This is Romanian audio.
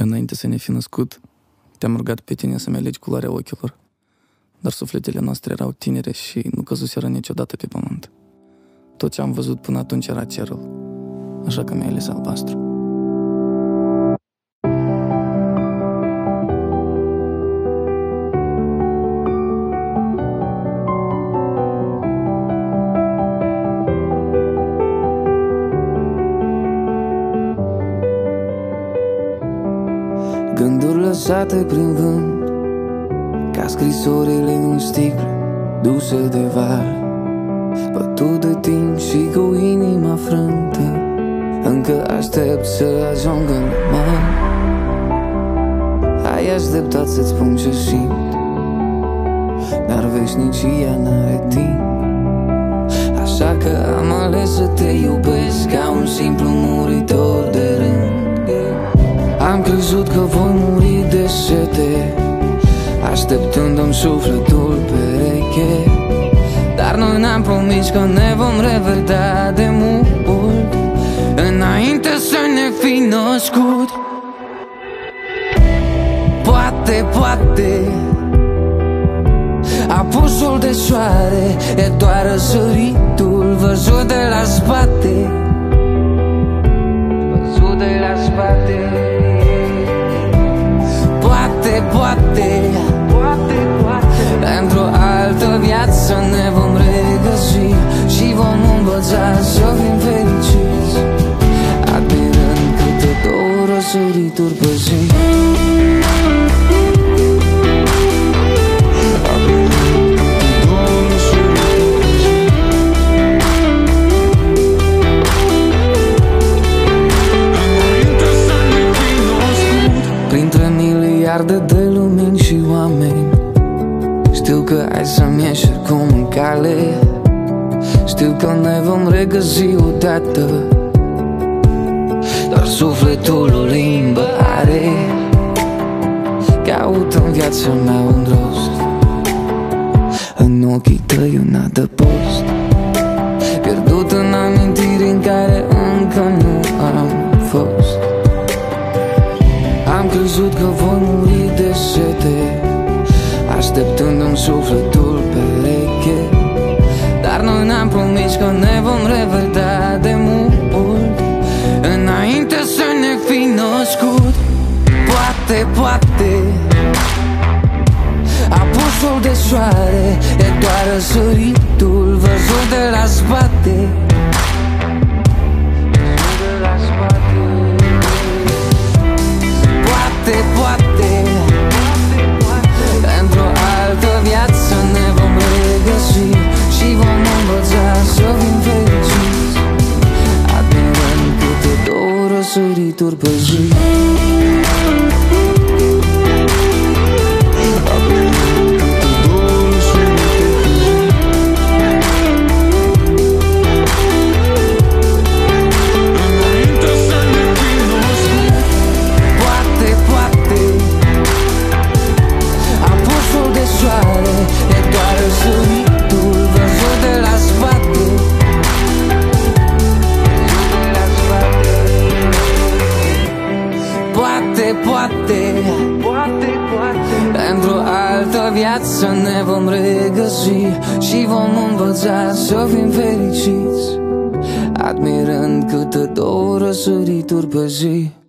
Înainte să ne fi născut, te-am rugat pe tine să-mi alegi culoarea ochilor, dar sufletele noastre erau tinere și nu căzuseră niciodată pe pământ. Tot ce am văzut până atunci era cerul, așa că mi-ai ales albastru. Gânduri lăsate prin vânt, ca scrisorile în sticlă duse de val, bătut de timp și cu inima frântă, încă aștept să ajung în mare. Ai așteptat să-ți spun ce simt, dar veșnicia n-are timp. Așa că am ales să te iubesc ca un simplu muritor de rând. Am crezut că voi muri de sete, așteptându-mi sufletul pereche, dar noi ne-am promis că ne vom revedea de mult, înainte să ne fi născut. Poate, poate apusul de soare e doar răsăritul văzut de la spate, văzut de la spate. Poate, într-o altă viață ne vom regăsi și vom învăța să fim fericiți, admirând câte două răsărituri pe zi. Printre miliarde de lumini și oameni, știu că ai să-mi ieși cum în cale. Știu că ne vom regăsi odată, doar sufletul o limbă are. Caut în viața mea un rost, în ochii tăi un adăpost, pierdut în amintiri în care încă nu am fost. Am crezut că voi muri de sete, așteptându-mi sufletul pereche, dar noi ne-am promis că ne vom revedea de mult, înainte să ne fi născut. Poate, poate apusul de soare e doar răsăritul văzut de la spate, poate, într-o altă viață ne vom regăsi și vom învăța să fim fericiți, admirând câte două răsărituri pe zi. Poate, într-o altă viață ne vom regăsi și vom învăța să fim fericiți, admirând câte două răsărituri pe zi.